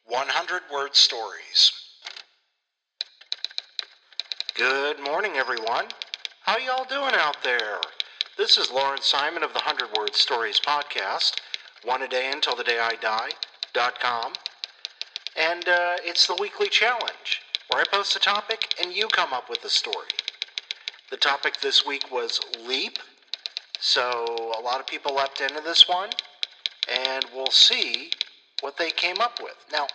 100-word stories. Good morning, everyone. How y'all doing out there? This is Lawrence Simon of the 100-word stories podcast, one a day until the day I die.com. And it's the weekly challenge, where I post a topic and you come up with a story. The topic this week was leap, so a lot of people leapt into this one, and we'll see what they came up with. Now,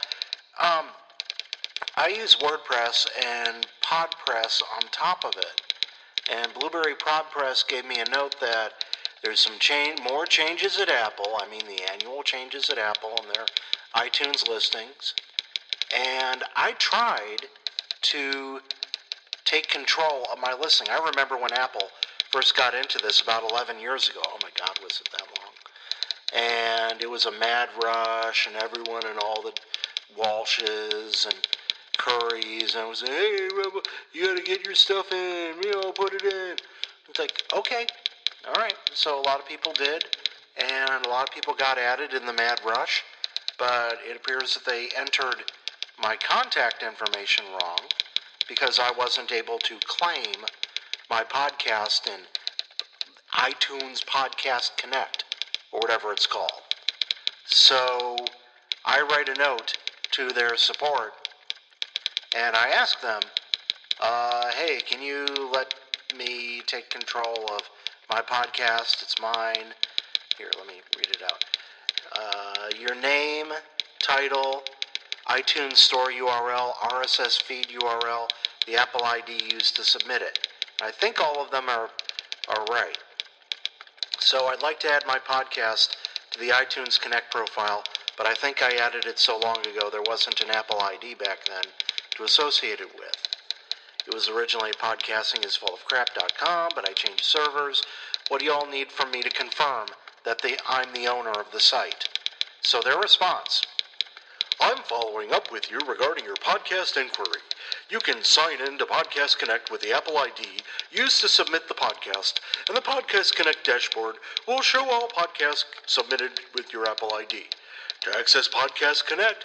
I use WordPress and PodPress on top of it, and Blueberry PodPress gave me a note that there's some more changes at Apple. I mean the annual changes at Apple and their iTunes listings. And I tried to take control of my listing. I remember when Apple first got into this about 11 years ago. Oh my God, was it that long? And it was a mad rush, and everyone and all the Walshes and Currys, and I was like, hey, you gotta get your stuff in, put it in. It's like, okay, all right. So a lot of people did, and a lot of people got added in the mad rush, but it appears that they entered my contact information wrong because I wasn't able to claim my podcast in iTunes Podcast Connect, or whatever it's called. So I write a note to their support, and I ask them, hey, can you let me take control of my podcast? It's mine. Here, let me read it out. Your name, title, iTunes Store URL, RSS feed URL, the Apple ID used to submit it. I think all of them are right. So I'd like to add my podcast to the iTunes Connect profile, but I think I added it so long ago there wasn't an Apple ID back then to associate it with. It was originally podcastingisfullofcrap.com, but I changed servers. What do y'all need from me to confirm that I'm the owner of the site? So their response: I'm following up with you regarding your podcast inquiry. You can sign in to Podcast Connect with the Apple ID used to submit the podcast, and the Podcast Connect dashboard will show all podcasts submitted with your Apple ID. To access Podcast Connect,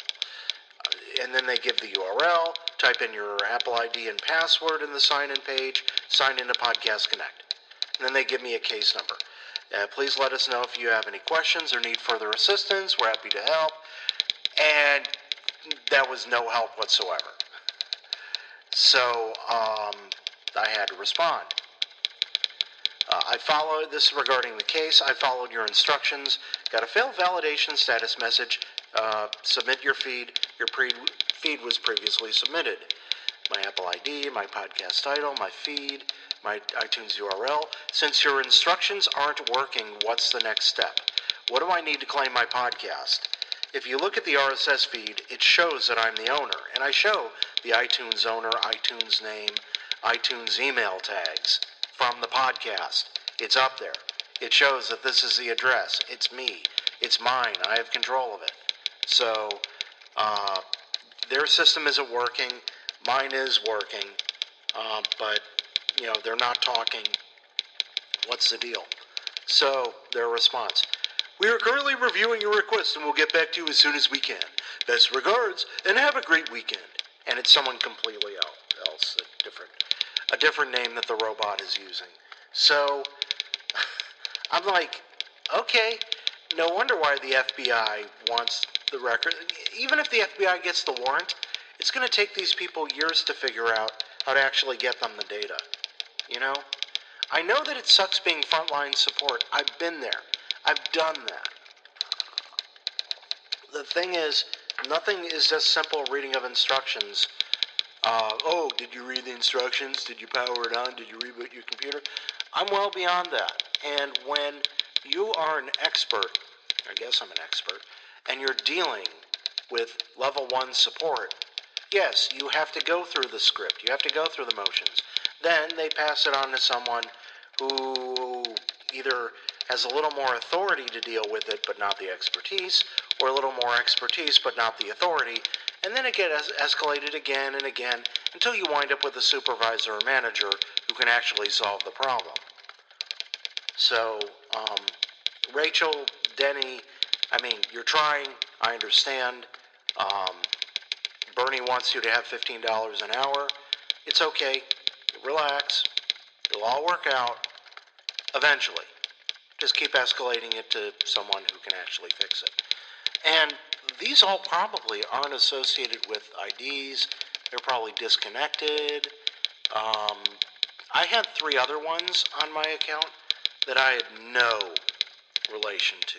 and then they give the URL, type in your Apple ID and password in the sign-in page, sign into Podcast Connect. And then they give me a case number. Please let us know if you have any questions or need further assistance. We're happy to help. And that was no help whatsoever. So I had to respond. I followed this regarding the case. I followed your instructions. Got a failed validation status message. Submit your feed. Your feed was previously submitted. My Apple ID, my podcast title, my feed, my iTunes URL. Since your instructions aren't working, what's the next step? What do I need to claim my podcast? If you look at the RSS feed, it shows that I'm the owner, and I show the iTunes owner, iTunes name, iTunes email tags from the podcast. It's up there. It shows that this is the address. It's me. It's mine. I have control of it. So their system isn't working. Mine is working, but they're not talking. What's the deal? So their response: we are currently reviewing your request and we'll get back to you as soon as we can. Best regards, and have a great weekend. And it's someone completely else, a different name that the robot is using. So I'm like, okay, no wonder why the FBI wants the record. Even if the FBI gets the warrant, it's going to take these people years to figure out how to actually get them the data. I know that it sucks being frontline support. I've been there. I've done that. The thing is, nothing is just simple reading of instructions. Did you read the instructions? Did you power it on? Did you reboot your computer? I'm well beyond that. And when you are an expert, I guess I'm an expert, and you're dealing with level 1 support, yes, you have to go through the script. You have to go through the motions. Then they pass it on to someone who either has a little more authority to deal with it but not the expertise, or a little more expertise but not the authority, and then it gets escalated again and again until you wind up with a supervisor or manager who can actually solve the problem. So, Rachel, Denny, you're trying, I understand. Um, Bernie wants you to have $15 an hour. It's okay. Relax. It'll all work out eventually. Just keep escalating it to someone who can actually fix it. And these all probably aren't associated with IDs. They're probably disconnected. I had 3 other ones on my account that I had no relation to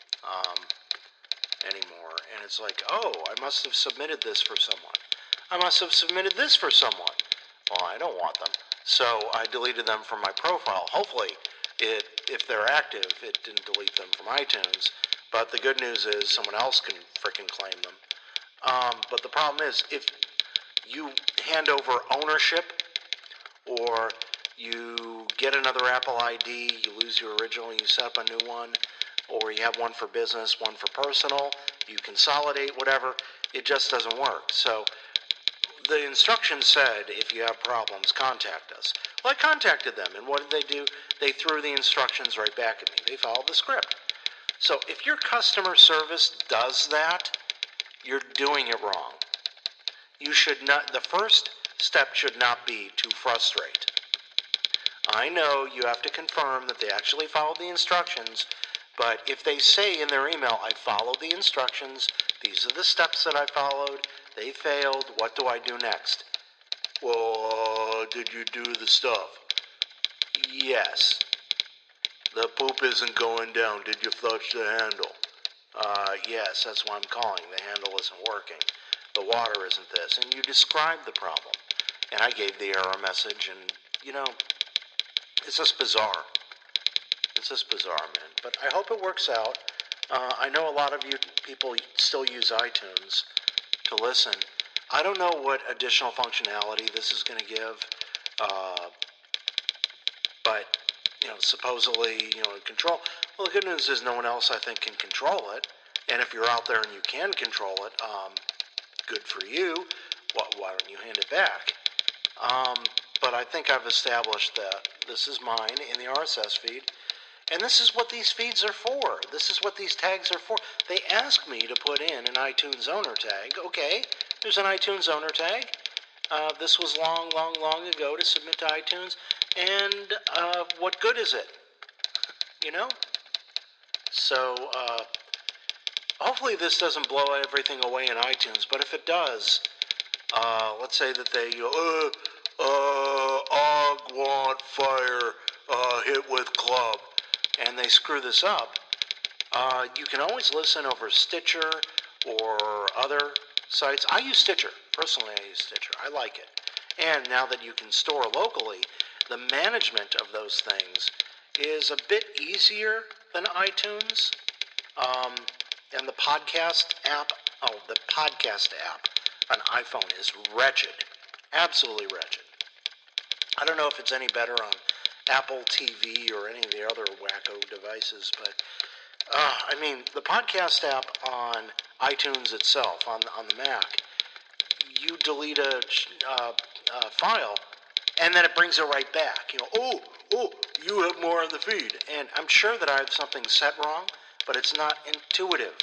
anymore. And it's like, oh, I must have submitted this for someone. I must have submitted this for someone. Well, I don't want them. So I deleted them from my profile. Hopefully, if they're active, it didn't delete them from iTunes. But the good news is someone else can frickin' claim them. But the problem is, if you hand over ownership or you get another Apple ID, you lose your original, you set up a new one, or you have one for business, one for personal, you consolidate, whatever, it just doesn't work. So the instructions said, if you have problems, contact us. Well, I contacted them, and what did they do? They threw the instructions right back at me. They followed the script. So if your customer service does that, you're doing it wrong. You should not, the first step should not be to frustrate. I know you have to confirm that they actually followed the instructions, but if they say in their email, I followed the instructions, these are the steps that I followed, they failed, what do I do next? Well, did you do the stuff? Yes. The poop isn't going down. Did you flush the handle? Yes, that's why I'm calling. The handle isn't working. The water isn't this. And you described the problem. And I gave the error message, and, it's just bizarre. It's just bizarre, man. But I hope it works out. I know a lot of you people still use iTunes to listen. I don't know what additional functionality this is going to give, but, supposedly, control. Well, the good news is no one else, I think, can control it. And if you're out there and you can control it, good for you. Why don't you hand it back? But I think I've established that this is mine in the RSS feed. And this is what these feeds are for. This is what these tags are for. They ask me to put in an iTunes owner tag. Okay, there's an iTunes owner tag. This was long ago to submit to iTunes. And what good is it? So hopefully this doesn't blow everything away in iTunes. But if it does, let's say that they go, Og want fire, hit with club, and they screw this up, you can always listen over Stitcher or other sites. I use Stitcher. Personally, I use Stitcher. I like it. And now that you can store locally, the management of those things is a bit easier than iTunes. And the podcast app on iPhone is wretched. Absolutely wretched. I don't know if it's any better on Apple TV or any of the other wacko devices, but the podcast app on iTunes itself, on the Mac, you delete a file, and then it brings it right back. You have more on the feed. And I'm sure that I have something set wrong, but it's not intuitive.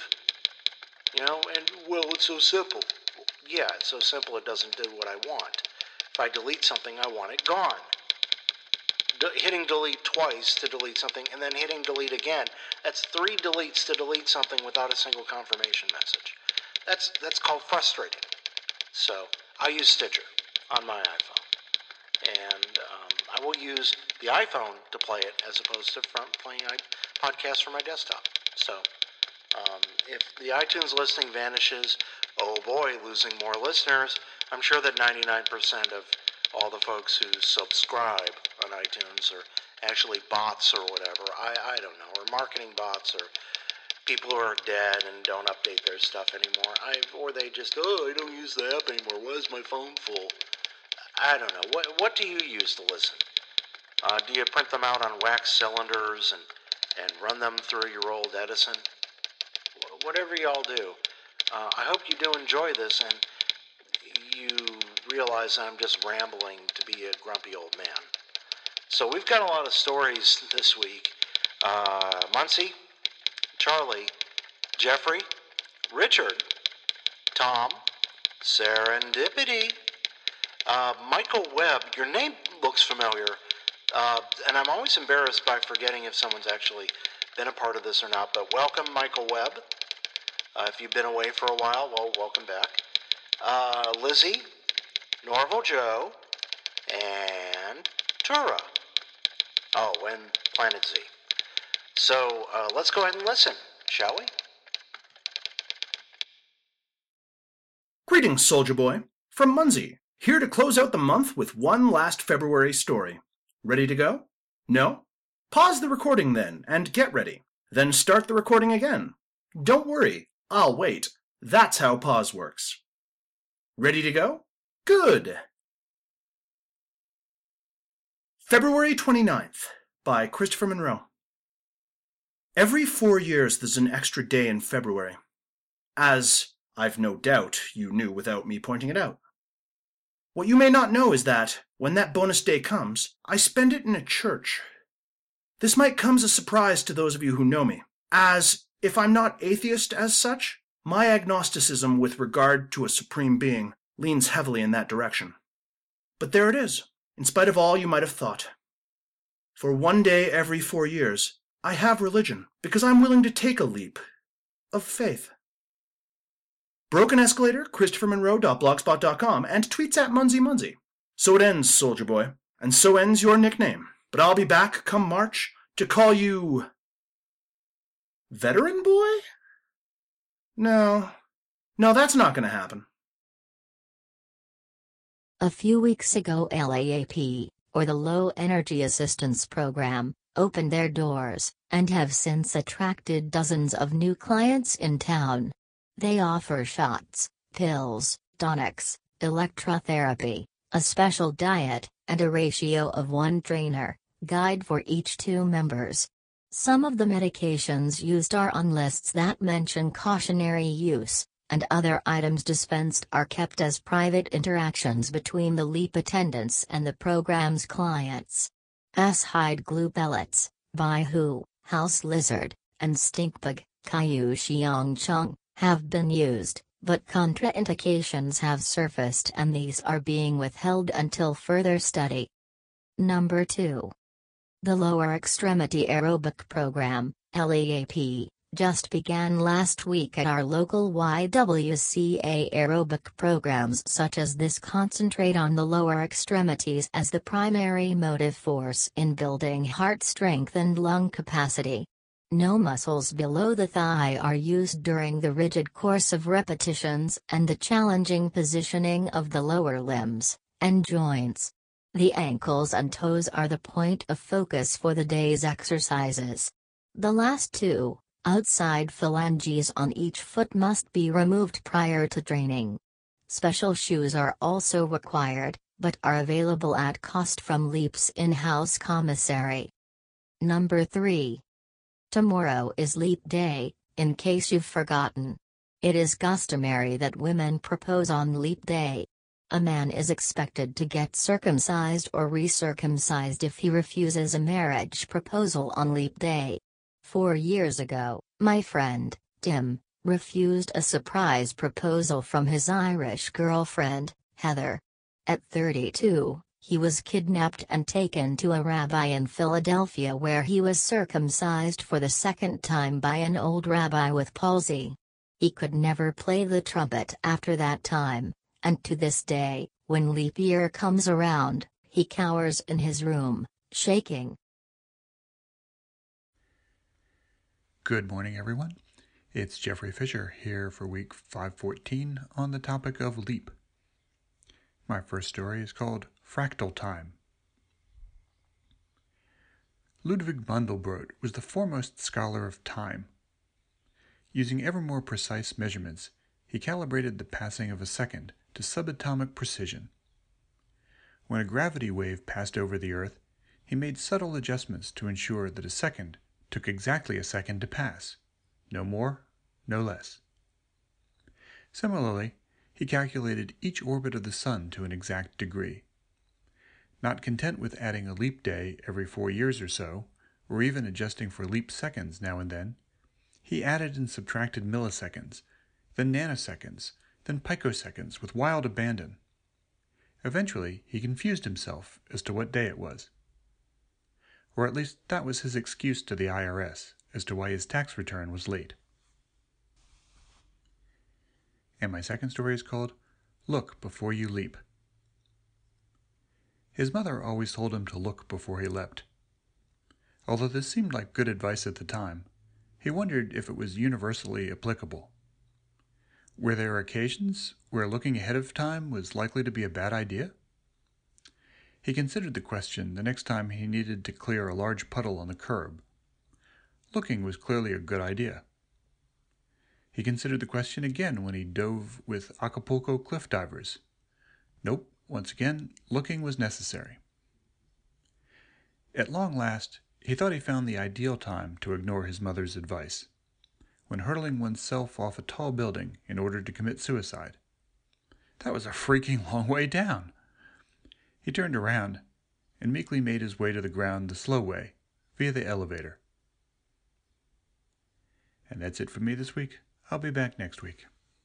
It's so simple. Yeah, it's so simple it doesn't do what I want. If I delete something, I want it gone. Hitting delete twice to delete something, and then hitting delete again. That's 3 deletes to delete something without a single confirmation message. That's called frustrating. So I use Stitcher on my iPhone, and I will use the iPhone to play it as opposed to playing podcasts from my desktop. So if the iTunes listing vanishes, oh boy, losing more listeners. I'm sure that 99% of all the folks who subscribe on iTunes are actually bots or whatever. I don't know, or marketing bots, or people who are dead and don't update their stuff anymore. Or they just, I don't use the app anymore. Why is my phone full? I don't know. What do you use to listen? Do you print them out on wax cylinders and run them through your old Edison? Whatever y'all do. I hope you do enjoy this and you realize I'm just rambling to be a grumpy old man. So we've got a lot of stories this week. Muncie, Charlie, Jeffrey, Richard, Tom, serendipity. Michael Webb, your name looks familiar, and I'm always embarrassed by forgetting if someone's actually been a part of this or not, but welcome, Michael Webb. If you've been away for a while, well, welcome back. Lizzie, Norval Joe, and Tura. Oh, and Planet Z. So let's go ahead and listen, shall we? Greetings, Soldier Boy. From Munsey, here to close out the month with one last February story. Ready to go? No? Pause the recording then, and get ready. Then start the recording again. Don't worry, I'll wait. That's how pause works. Ready to go? Good! February 29th, by Christopher Monroe. Every 4 years there's an extra day in February. As I've no doubt you knew without me pointing it out. What you may not know is that, when that bonus day comes, I spend it in a church. This might come as a surprise to those of you who know me, as, if I'm not atheist as such, my agnosticism with regard to a supreme being leans heavily in that direction. But there it is, in spite of all you might have thought. For one day every 4 years, I have religion, because I'm willing to take a leap of faith. Broken Escalator, ChristopherMonroe.blogspot.com, and tweets at MunseyMunsey. So it ends, Soldier Boy, and so ends your nickname. But I'll be back come March to call you... Veteran Boy? No, that's not going to happen. A few weeks ago, LAAP, or the Low Energy Assistance Program, opened their doors, and have since attracted dozens of new clients in town. They offer shots, pills, tonics, electrotherapy, a special diet, and a ratio of 1 trainer guide for each 2 members. Some of the medications used are on lists that mention cautionary use, and other items dispensed are kept as private interactions between the LEAP attendants and the program's clients. S-hide glue pellets, Baihu, house lizard, and stinkbug, Caillou Xiang Chung, have been used, but contraindications have surfaced and these are being withheld until further study. Number 2. The Lower Extremity Aerobic Program, LEAP, just began last week at our local YWCA. Aerobic programs such as this concentrate on the lower extremities as the primary motive force in building heart strength and lung capacity. No muscles below the thigh are used during the rigid course of repetitions and the challenging positioning of the lower limbs and joints. The ankles and toes are the point of focus for the day's exercises. The last 2, outside phalanges on each foot, must be removed prior to training. Special shoes are also required, but are available at cost from LEAP's in-house commissary. Number 3. Tomorrow is Leap Day, in case you've forgotten. It is customary that women propose on Leap Day. A man is expected to get circumcised or recircumcised if he refuses a marriage proposal on Leap Day. 4 years ago, my friend, Tim, refused a surprise proposal from his Irish girlfriend, Heather. At 32, he was kidnapped and taken to a rabbi in Philadelphia where he was circumcised for the 2nd time by an old rabbi with palsy. He could never play the trumpet after that time, and to this day, when leap year comes around, he cowers in his room, shaking. Good morning, everyone. It's Jeffrey Fisher here for week 514 on the topic of LEAP. My first story is called Fractal Time. Ludwig Mandelbrot was the foremost scholar of time. Using ever more precise measurements, he calibrated the passing of a second to subatomic precision. When a gravity wave passed over the Earth, he made subtle adjustments to ensure that a second took exactly a second to pass, no more, no less. Similarly, he calculated each orbit of the Sun to an exact degree. Not content with adding a leap day every 4 years or so, or even adjusting for leap seconds now and then, he added and subtracted milliseconds, then nanoseconds, then picoseconds with wild abandon. Eventually, he confused himself as to what day it was. Or at least that was his excuse to the IRS as to why his tax return was late. And my second story is called Look Before You Leap. His mother always told him to look before he leapt. Although this seemed like good advice at the time, he wondered if it was universally applicable. Were there occasions where looking ahead of time was likely to be a bad idea? He considered the question the next time he needed to clear a large puddle on the curb. Looking was clearly a good idea. He considered the question again when he dove with Acapulco cliff divers. Nope, once again, looking was necessary. At long last, he thought he found the ideal time to ignore his mother's advice, when hurling oneself off a tall building in order to commit suicide. That was a freaking long way down. He turned around and meekly made his way to the ground the slow way, via the elevator. And that's it for me this week. I'll be back next week.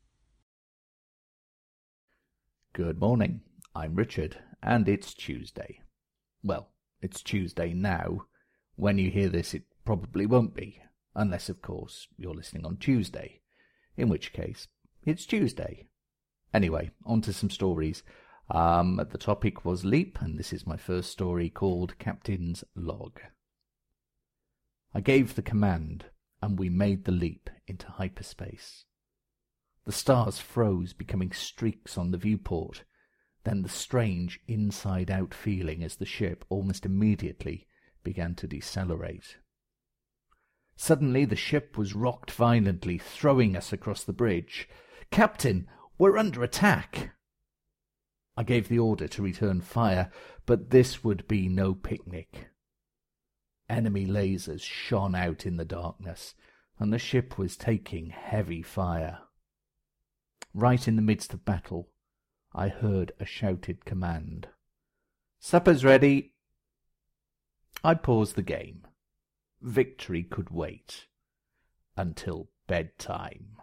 Good morning. I'm Richard, and it's Tuesday. Well, it's Tuesday now. When you hear this, it probably won't be, unless, of course, you're listening on Tuesday, in which case, it's Tuesday. Anyway, on to some stories. The topic was Leap, and this is my first story called Captain's Log. I gave the command, and we made the leap into hyperspace. The stars froze, becoming streaks on the viewport, then the strange inside-out feeling as the ship almost immediately began to decelerate. Suddenly the ship was rocked violently, throwing us across the bridge. "Captain, we're under attack!" I gave the order to return fire, but this would be no picnic. Enemy lasers shone out in the darkness, and the ship was taking heavy fire. Right in the midst of battle, I heard a shouted command. "Supper's ready." I paused the game. Victory could wait until bedtime.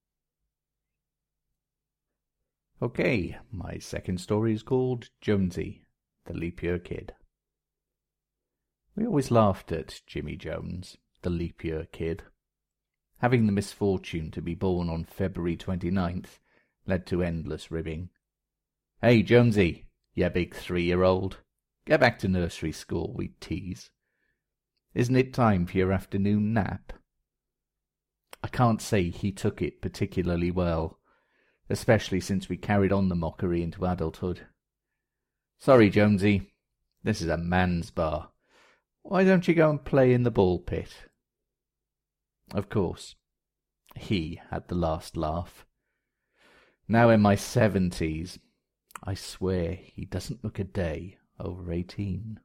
Okay, my second story is called Jonesy, the Leap Year Kid. We always laughed at Jimmy Jones, the Leap Year Kid. Having the misfortune to be born on February 29th led to endless ribbing. "Hey, Jonesy, you big 3-year-old. Get back to nursery school," we'd tease. "Isn't it time for your afternoon nap?" I can't say he took it particularly well, especially since we carried on the mockery into adulthood. "Sorry, Jonesy, this is a man's bar. Why don't you go and play in the ball pit?" Of course, he had the last laugh. Now in my 70s, I swear he doesn't look a day over 18.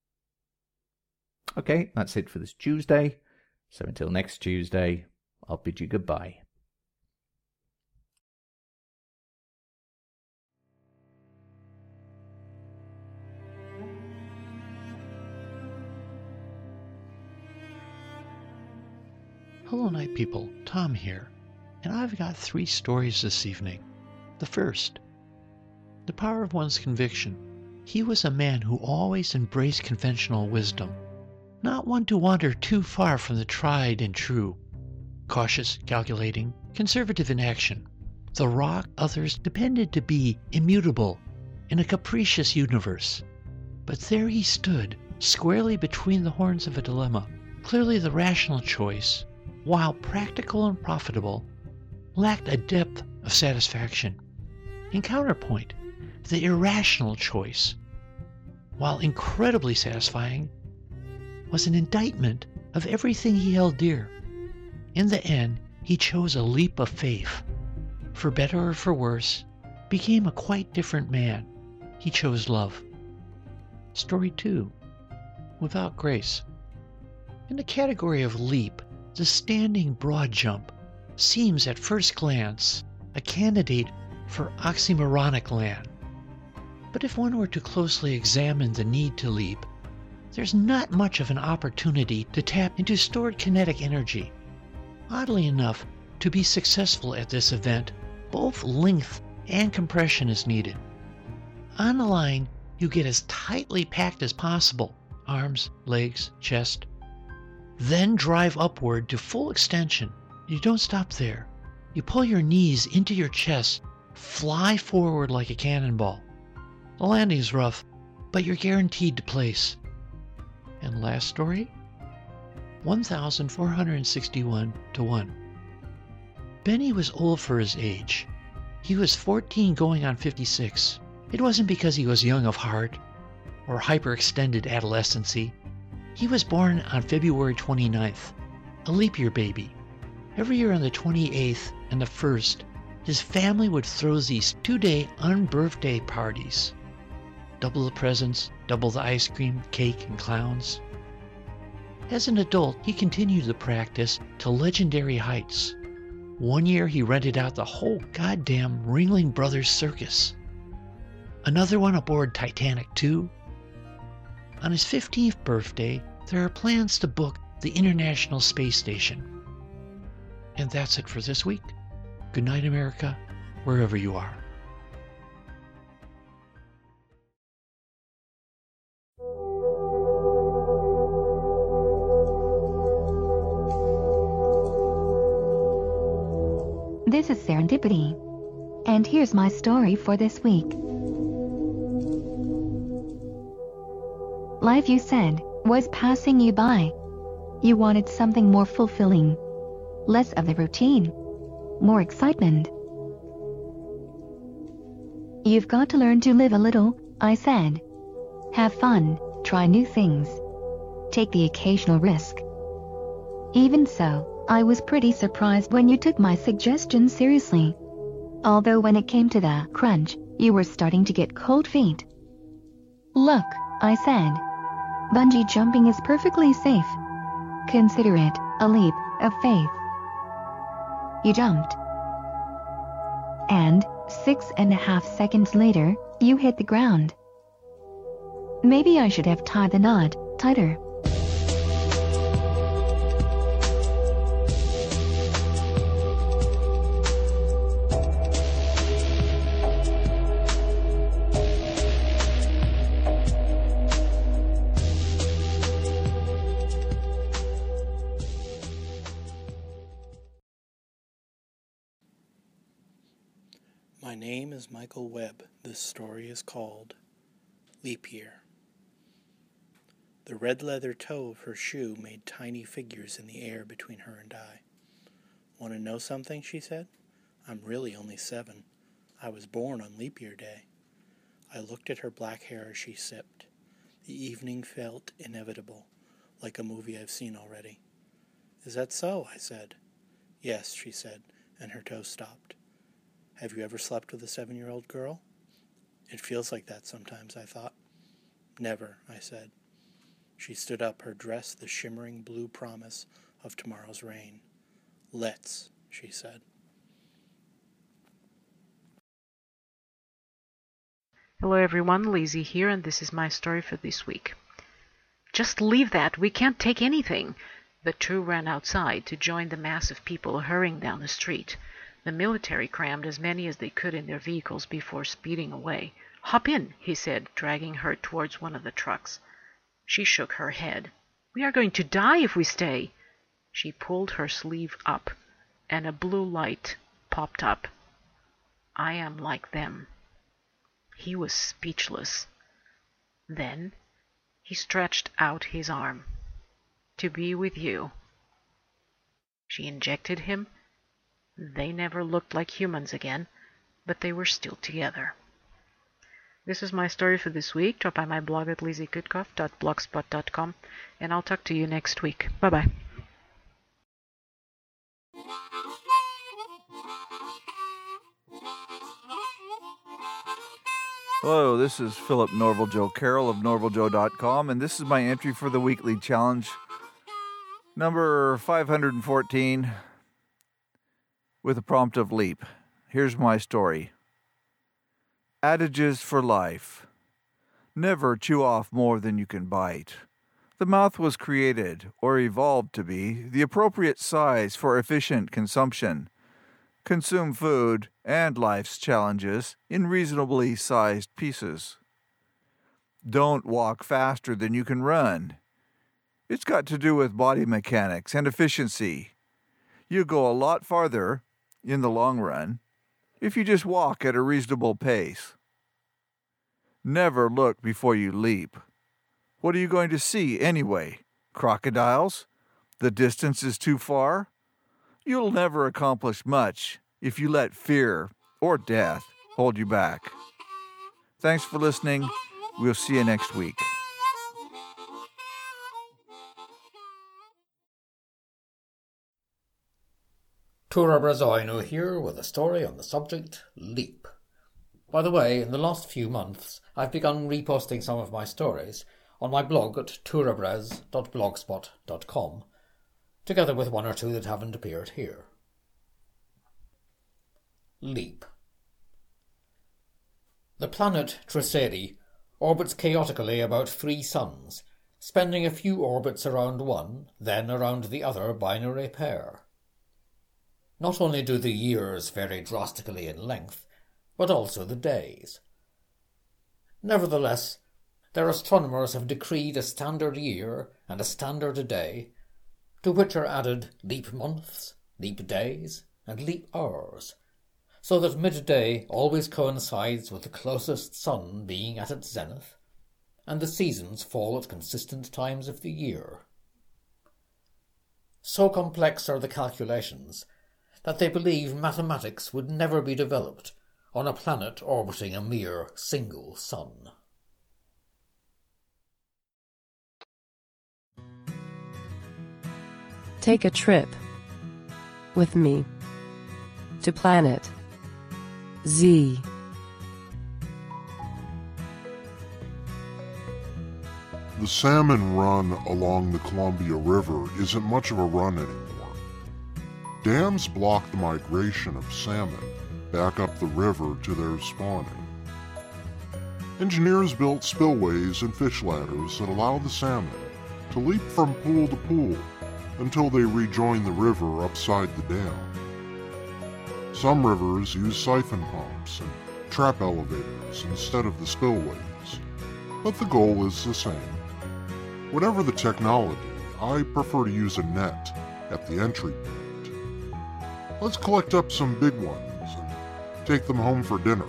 Okay, that's it for this Tuesday. So until next Tuesday, I'll bid you goodbye. Hello, night people. Tom here, and I've got 3 stories this evening. The first, the power of one's conviction. He was a man who always embraced conventional wisdom, not one to wander too far from the tried and true. Cautious, calculating, conservative in action. The rock others depended to be immutable in a capricious universe. But there he stood, squarely between the horns of a dilemma. Clearly the rational choice, while practical and profitable, lacked a depth of satisfaction. In counterpoint, the irrational choice, while incredibly satisfying, was an indictment of everything he held dear. In the end, he chose a leap of faith. For better or for worse, became a quite different man. He chose love. Story 2, Without Grace. In the category of leap, the standing broad jump seems at first glance a candidate for oxymoronic land. But if one were to closely examine the need to leap, there's not much of an opportunity to tap into stored kinetic energy. Oddly enough, to be successful at this event, both length and compression is needed. On the line, you get as tightly packed as possible, arms, legs, chest. Then drive upward to full extension. You don't stop there. You pull your knees into your chest, fly forward like a cannonball. The landing is rough, but you're guaranteed to place. And last story? 1,461 to 1. Benny was old for his age. He was 14 going on 56. It wasn't because he was young of heart or hyperextended adolescency. He was born on February 29th, a leap year baby. Every year on the 28th and the 1st, his family would throw these 2-day unbirthday parties. Double the presents, double the ice cream, cake, and clowns. As an adult, he continued the practice to legendary heights. One year he rented out the whole goddamn Ringling Brothers Circus. Another one aboard Titanic II. On his 15th birthday, there are plans to book the International Space Station. And that's it for this week. Good night, America, wherever you are. This is Serendipity, and here's my story for this week. Life, you said, was passing you by. You wanted something more fulfilling, less of the routine, more excitement. You've got to learn to live a little, I said. Have fun, try new things, take the occasional risk. Even so, I was pretty surprised when you took my suggestion seriously. Although when it came to the crunch, you were starting to get cold feet. Look, I said. Bungee jumping is perfectly safe. Consider it a leap of faith. You jumped. And 6.5 seconds later, you hit the ground. Maybe I should have tied the knot tighter. My name is Michael Webb. This story is called Leap Year. The red leather toe of her shoe made tiny figures in the air between her and I. Want to know something, she said? I'm really only 7. I was born on Leap Year Day. I looked at her black hair as she sipped. The evening felt inevitable, like a movie I've seen already. Is that so? I said. Yes, she said, and her toe stopped. Have you ever slept with a 7-year-old girl? It feels like that sometimes, I thought. Never, I said. She stood up, her dress the shimmering blue promise of tomorrow's rain. Let's, she said. Hello everyone, Lizzie here, and this is my story for this week. Just leave that, we can't take anything. The two ran outside to join the mass of people hurrying down the street. The military crammed as many as they could in their vehicles before speeding away. Hop in, he said, dragging her towards one of the trucks. She shook her head. We are going to die if we stay. She pulled her sleeve up, and a blue light popped up. I am like them. He was speechless. Then he stretched out his arm. To be with you. She injected him. They never looked like humans again, but they were still together. This is my story for this week. Drop by my blog at lizzykutkoff.blogspot.com, and I'll talk to you next week. Bye-bye. Hello, this is Philip Norval Joe Carroll of NorvalJoe.com, and this is my entry for the weekly challenge, number 514, with a prompt of leap. Here's my story. Adages for life. Never chew off more than you can bite. The mouth was created, or evolved to be, the appropriate size for efficient consumption. Consume food and life's challenges in reasonably sized pieces. Don't walk faster than you can run. It's got to do with body mechanics and efficiency. You go a lot farther, in the long run, if you just walk at a reasonable pace. Never look before you leap. What are you going to see anyway? Crocodiles? The distance is too far? You'll never accomplish much if you let fear or death hold you back. Thanks for listening. We'll see you next week. Tura Brazoino here with a story on the subject Leap. By the way, in the last few months, I've begun reposting some of my stories on my blog at turabraz.blogspot.com, together with one or two that haven't appeared here. Leap. The planet Treseri orbits chaotically about 3 suns, spending a few orbits around one, then around the other binary pair. Not only do the years vary drastically in length, but also the days. Nevertheless, their astronomers have decreed a standard year and a standard day, to which are added leap months, leap days, and leap hours, so that midday always coincides with the closest sun being at its zenith, and the seasons fall at consistent times of the year. So complex are the calculations that they believe mathematics would never be developed on a planet orbiting a mere single sun. Take a trip with me to planet Z. The salmon run along the Columbia River isn't much of a run anymore. Dams block the migration of salmon back up the river to their spawning. Engineers built spillways and fish ladders that allow the salmon to leap from pool to pool until they rejoin the river upside the dam. Some rivers use siphon pumps and trap elevators instead of the spillways, but the goal is the same. Whatever the technology, I prefer to use a net at the entry point. Let's collect up some big ones and take them home for dinner.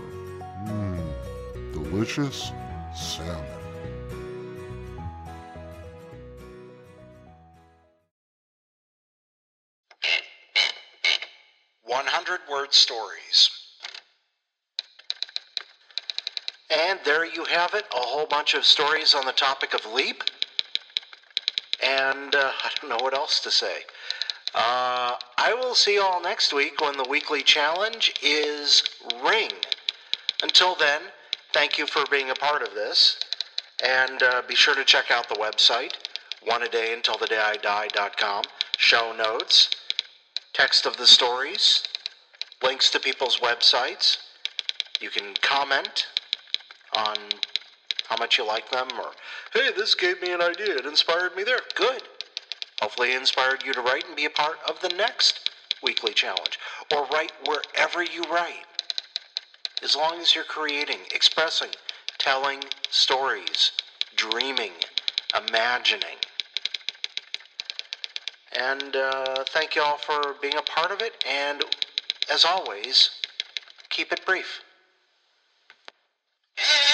Delicious salmon. 100-word stories. And there you have it, a whole bunch of stories on the topic of Leap. And I don't know what else to say. I will see you all next week when the weekly challenge is Ring. Until then, thank you for being a part of this. And be sure to check out the website, oneadayuntilthedayidie.com, show notes, text of the stories, links to people's websites. You can comment on how much you like them, or, hey, this gave me an idea, it inspired me there. Good. Hopefully it inspired you to write and be a part of the next weekly challenge, or write wherever you write. As long as you're creating, expressing, telling stories, dreaming, imagining. And thank you all for being a part of it, and as always, keep it brief.